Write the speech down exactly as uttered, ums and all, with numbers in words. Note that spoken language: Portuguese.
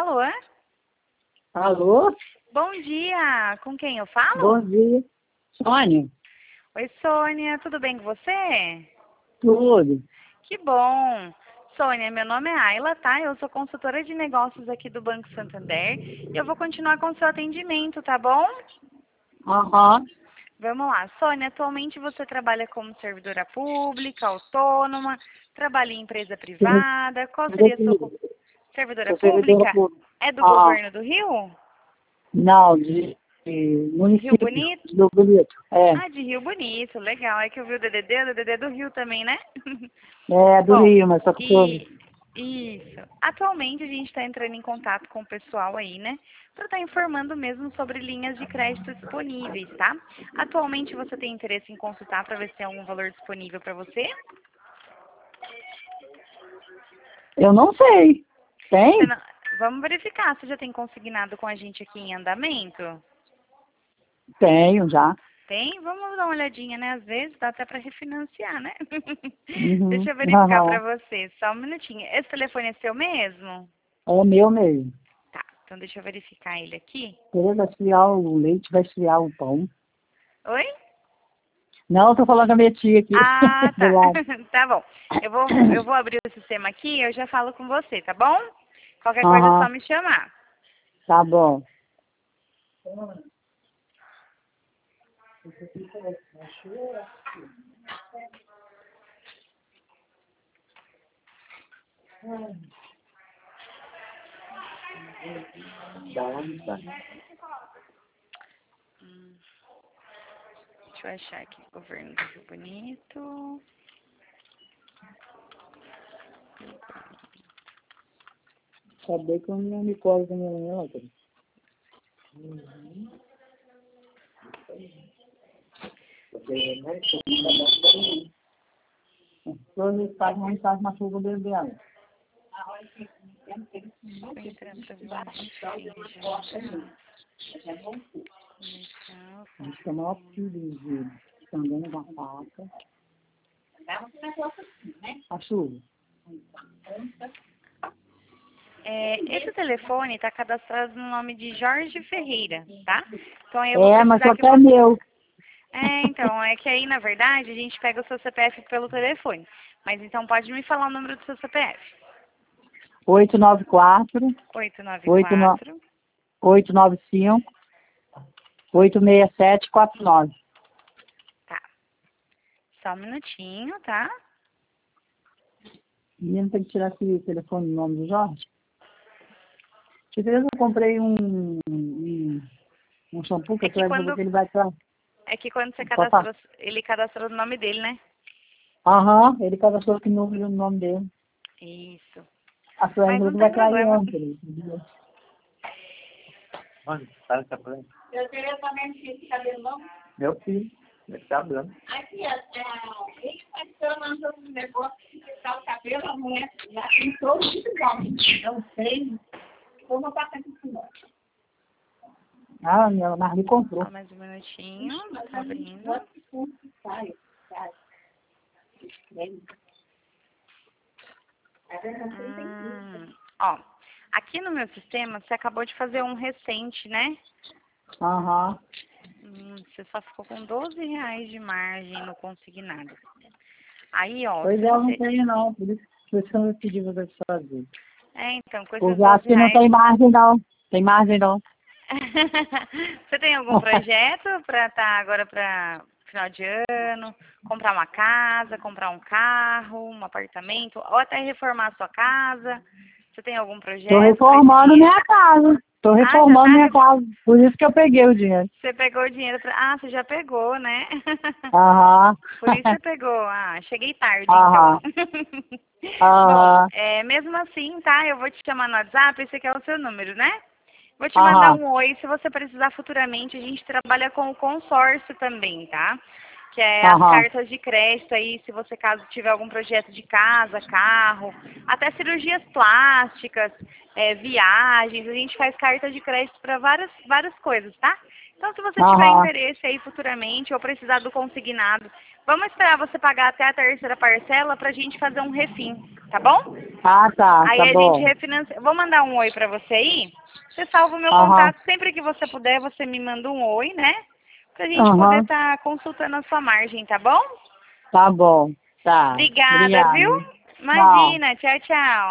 Alô? Alô? Bom dia, com quem eu falo? Bom dia. Sônia? Oi, Sônia, tudo bem com você? Tudo. Que bom. Sônia, meu nome é Ayla, tá? Eu sou consultora de negócios aqui do Banco Santander e eu vou continuar com o seu atendimento, tá bom? Aham. Vamos lá. Sônia, atualmente você trabalha como servidora pública, autônoma, trabalha em empresa privada, qual seria a sua ocupação? Servidora Sou servidora pública? pública. É do Ah, governo do Rio? não, de, de Rio município. Bonito? Do Bonito. É. Ah, de Rio Bonito, legal. É que eu vi o D D D, o D D D é do Rio também, né? É, do Bom, Rio, mas só que eu e isso. Atualmente a gente está entrando em contato com o pessoal aí, né? Para estar informando mesmo sobre linhas de crédito disponíveis, tá? Atualmente você tem interesse em consultar para ver se tem algum valor disponível para você? Eu não sei. Você Tem? não- Vamos verificar. Você já tem consignado com a gente aqui em andamento? Tenho já. Tem? Vamos dar uma olhadinha, né? Às vezes dá até para refinanciar, né? Uhum. Deixa eu verificar para Aham. você. Só um minutinho. Esse telefone é seu mesmo? É meu mesmo. Tá. Então deixa eu verificar ele aqui. Ele vai esfriar o leite, vai esfriar o pão. Oi? Não, eu tô falando com a minha tia aqui. Ah, Do tá. lado. Tá bom. Eu vou, eu vou abrir o sistema aqui e eu já falo com você, tá bom? Qualquer coisa é só Aham. me chamar. Tá bom. Da onde tá? Hum, deixa eu achar aqui. Governo do Rio Bonito. Saber que eu não me colo da minha outra. Todos fazem uma mensagem na chuva dela. Tô entrando pra ver uma agenda. Comercial, Diz que é o maior filho de andando com a faca. A chuva. É, esse telefone está cadastrado no nome de Jorge Ferreira, tá? Então aí eu vou É, mas precisar só que que é você... meu. É, então, é que aí, na verdade, a gente pega o seu C P F pelo telefone. Mas então pode me falar o número do seu C P F. oito nove quatro, oito nove oito nove quatro. oito nove cinco, oito seis sete quatro nove. Tá. Só um minutinho, tá? Menino, tem que tirar esse telefone no nome do Jorge. Que vez eu comprei um, um, um shampoo que É você que vai dizer quando, que ele vai pra... é que quando você Pode falar. cadastrou, ele cadastrou o nome dele, né? Aham, ele cadastrou aqui no, no nome dele. Isso. A Sueli Mas falou não que tem vai trair problema. ontem. Onde? Tá essa planta? Eu queria também esse cabelo não. Meu filho, ele tá branco. Aqui, ó, ele passou um negócio de pintar o cabelo, a mulher já pintou igual. Eu sei. Vamos passar aqui por nós. Ah, minha Marli comprou. Só mais um minutinho. Tá abrindo. Hum, ó, aqui no meu sistema, você acabou de fazer um recente, né? Aham. Hum, você só ficou com doze reais de margem no consignado. Aí, ó, Pois se é, eu não você... tenho não. Por isso, por isso que eu não pedi você fazer. É, então, com esses Porque acho doze que não reais... tem margem não. Tem margem não. Você tem algum projeto para estar agora para final de ano? Comprar uma casa, comprar um carro, um apartamento, ou até reformar a sua casa? Você tem algum Tô projeto para esse reformando dinheiro? minha casa. Tô Ah, já reformando tá. minha re- casa. Por isso que eu peguei o dinheiro. Você pegou o dinheiro pra... Ah, você já pegou, né? Aham. Por isso você pegou. Ah, cheguei tarde, então. Aham. Bom, Aham. é, mesmo assim, tá? Eu vou te chamar no WhatsApp, esse aqui é o seu número, né? Vou te mandar Aham. um oi, se você precisar futuramente, a gente trabalha com o consórcio também, tá? Que é as Aham. cartas de crédito aí, se você caso tiver algum projeto de casa, carro, até cirurgias plásticas, é, viagens, a gente faz cartas de crédito para várias, várias coisas, tá? Então, se você tiver Aham. interesse aí futuramente ou precisar do consignado, vamos esperar você pagar até a terceira parcela para a gente fazer um refim. tá bom? Ah, tá, Aí tá a bom. gente refinancia. Vou mandar um oi pra você aí. Você salva o meu Aham. contato. Sempre que você puder, você me manda um oi, né? Pra gente Aham. poder estar consultando a sua margem, tá bom? Tá bom, tá. Obrigada, Obrigada. viu? Tchau. Imagina. Tchau, tchau.